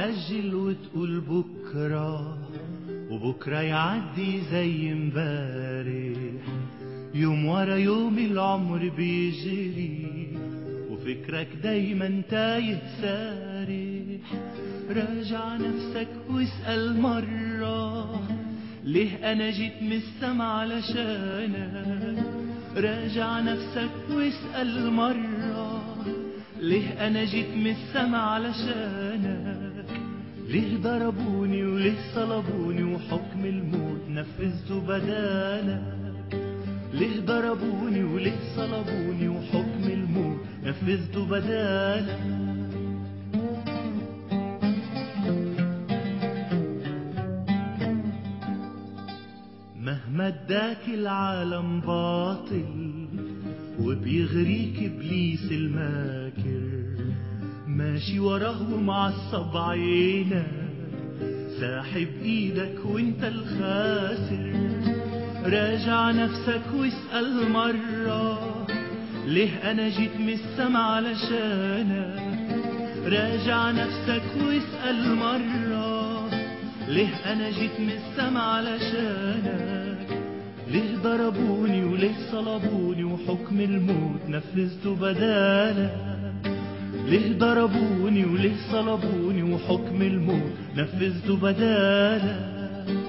تأجل وتقول بكرة، وبكرة يعدي زي امبارح. يوم ورا يوم العمر بيجري، وفكرك دايما تايه سارح. راجع نفسك واسأل مرة، ليه أنا جيت من السما علشانك؟ راجع نفسك واسأل مرة، ليه أنا جيت من السما علشانك؟ ليه ضربوني وليه صلبوني وحكم الموت نفذته بدالك؟ ليه ضربوني وليه صلبوني وحكم الموت نفذته بدالك؟ مهما اداك العالم باطل وبيغريك ابليس الماكر، ماشي وراه ومعصب عينك، ساحب ايدك وانت الخاسر. راجع نفسك واسأل مرة، ليه انا جيت من السما علشانك؟ راجع نفسك واسأل مرة، ليه انا جيت من السما علشانك؟ ليه ضربوني وليه صلبوني وحكم الموت نفذته بدالك؟ ليه ضربوني وليه صلبوني وحكم الموت نفذته بدالك؟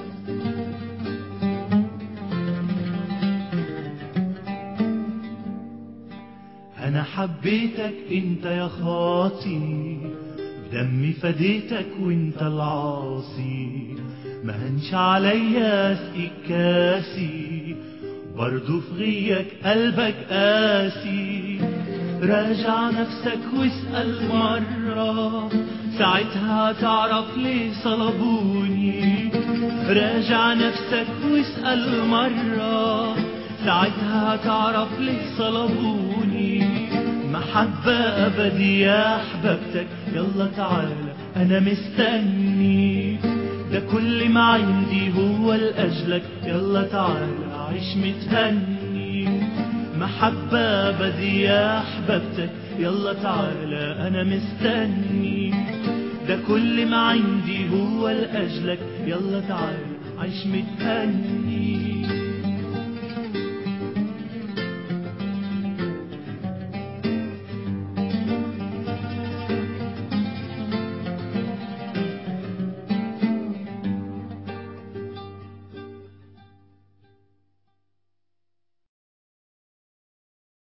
أنا حبيتك أنت يا خاطي، بدمي فديتك وأنت العاصي. ما هنش عليا اسقيك كاسي، برضو في غيك قلبك قاسي. راجع نفسك واسأل مرة، ساعتها تعرف ليه صلبوني. راجع نفسك واسأل مرة، ساعتها تعرف ليه صلبوني. محبة أبدية أحببتك، يلا تعالى أنا مستني. ده كل ما عندي هو لأجلك، يلا تعالى عيش متهني. محبة أبدية أحببتك، يلا تعالى أنا مستني. ده كل ما عندي هو لأجلك، يلا تعالى عيش متهني.